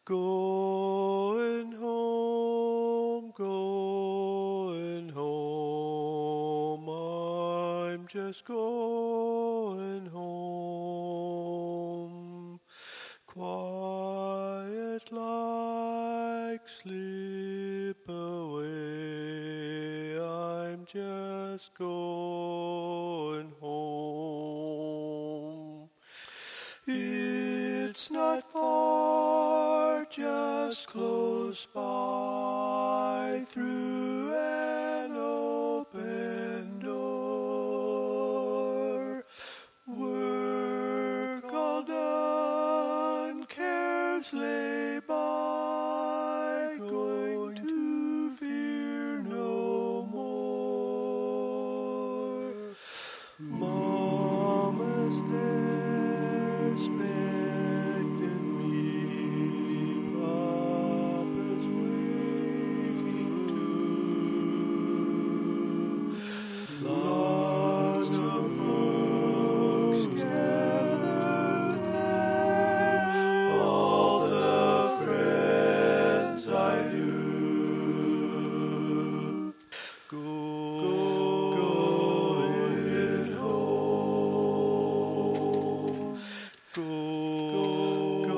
Going home, I'm just going home. Quiet like sleep away, I'm just going home. It's not far, just close by, through an open door. Work all done, cares lay by, going to fear no more. Mama's there, expecting me. Papa's waiting too. Lots of folks gathered there, all the friends I knew. Going home. Going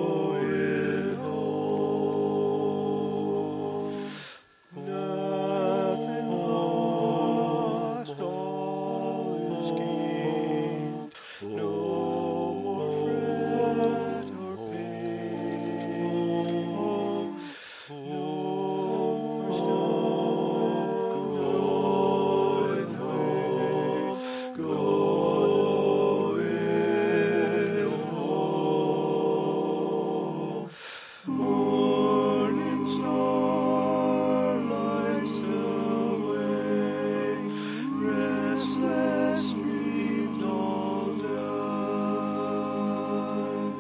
home. Nothing lost, all is gained. No more fret or pain. No more going home. Going home. Morning star lights the way, restless dreams all done.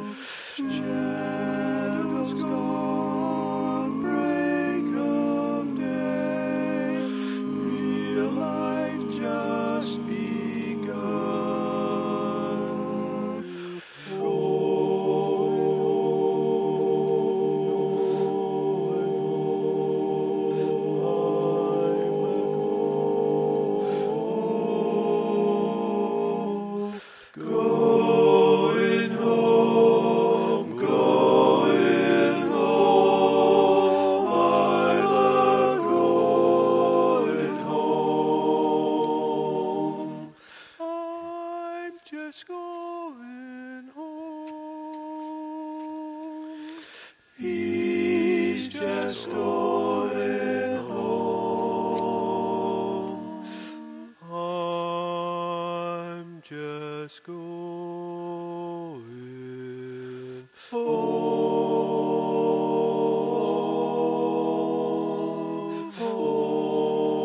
Shadows gone, break of day, real life just begun. Going home, going home, I'm a-going home. I'm just going home. He's just going home. I'm just going home.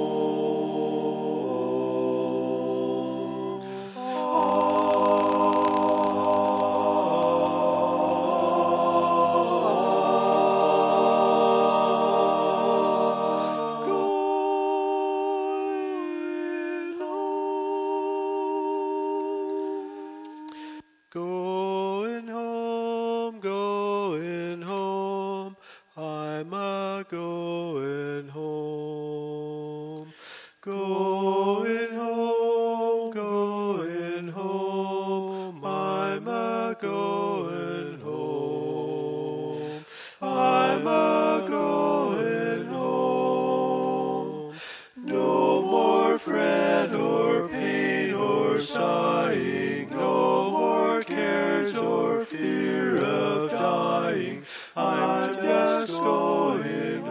Going home, going home, I'm a-going home. Going home, going home, I'm a-going home. I'm a-going home. No more fret or pain or sighing, no more cares or fear of dying. I'm just going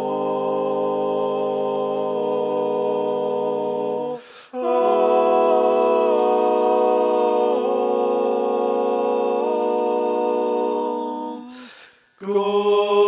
home. Home. Go.